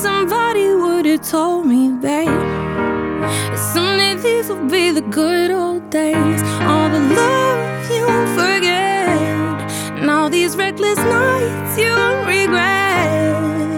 somebody would've told me, babe, that someday these will be the good old days. All the love you won't forget, and all these reckless nights you won't regret.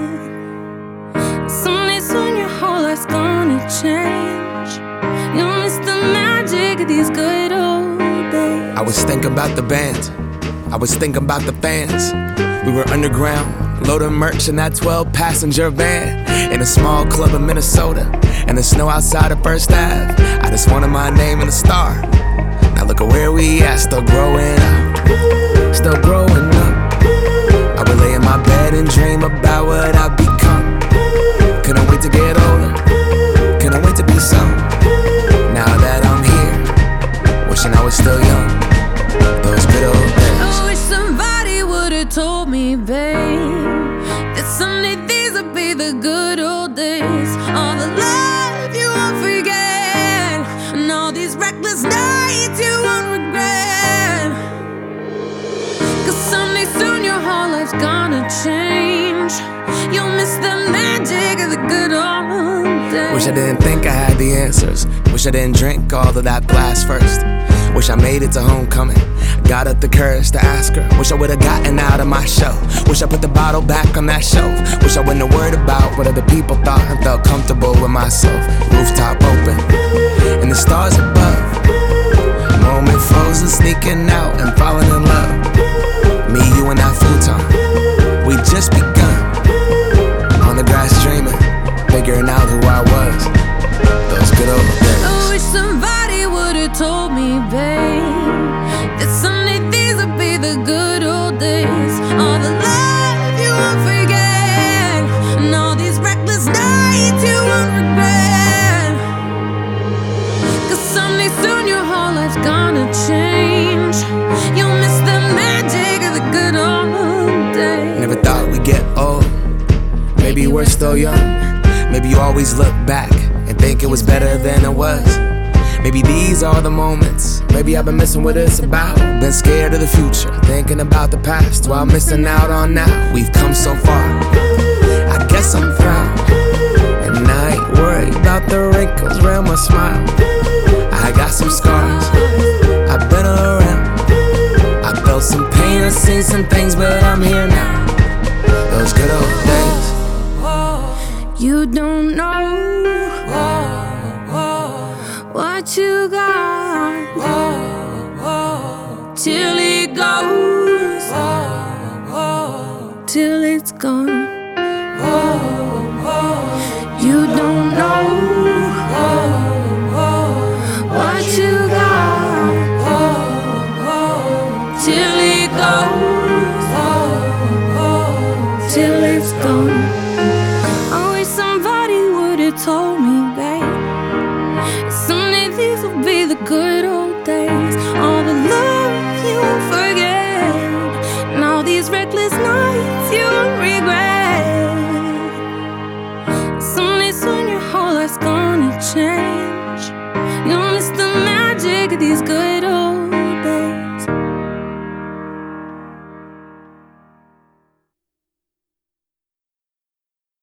Someday soon your whole life's gonna change. You'll miss the magic of these good old days. I was thinking about the band, I was thinking about the fans. We were underground, loading merch in that 12-passenger van, in a small club in Minnesota, and the snow outside of First Ave. I just wanted my name and a star. Now look at where we at, still growing up, still growing up. I would lay in my bed and dream about what I've become. Couldn't wait to get older, couldn't wait to be some. Now that I'm here, wishing I was still young. Those good old days. I wish somebody would've told me, babe, that someday these would be the good old days. All the love you won't forget, and all these reckless nights you won't regret. Cause someday soon your whole life's gonna change. You'll miss the magic of the good old days. Wish I didn't think I had the answers. Wish I didn't drink all of that glass first. Wish I made it to homecoming, got up the courage to ask her. Wish I would've gotten out of my show. Wish I put the bottle back on that shelf. Wish I wouldn't have worried about what other people thought and felt comfortable with myself. Rooftop open, and the stars above. Moment frozen, sneaking out and falling in love. Me, you, and that futon, we just begun. On the grass dreaming, figuring out who I was. Those good old days. I wish somebody would've told me, babe, that someday these would be the good old days. All the love you won't forget, and all these reckless nights you won't regret. Cause someday soon your whole life's gonna change. You'll miss the magic of the good old days. Never thought we'd get old. Maybe we're still young. Maybe you always look back and think it was better than it was. Maybe these are the moments. Maybe I've been missing what it's about. Been scared of the future, thinking about the past while missing out on now. We've come so far, I guess I'm proud. And I ain't worried about the wrinkles around my smile. I got some scars, I've been around. I felt some pain, I've seen some things, but I'm here now. Those good old days. You don't know what you got till it goes, till it's gone. You don't know what you got till it goes, till it's gone. I wish somebody would've told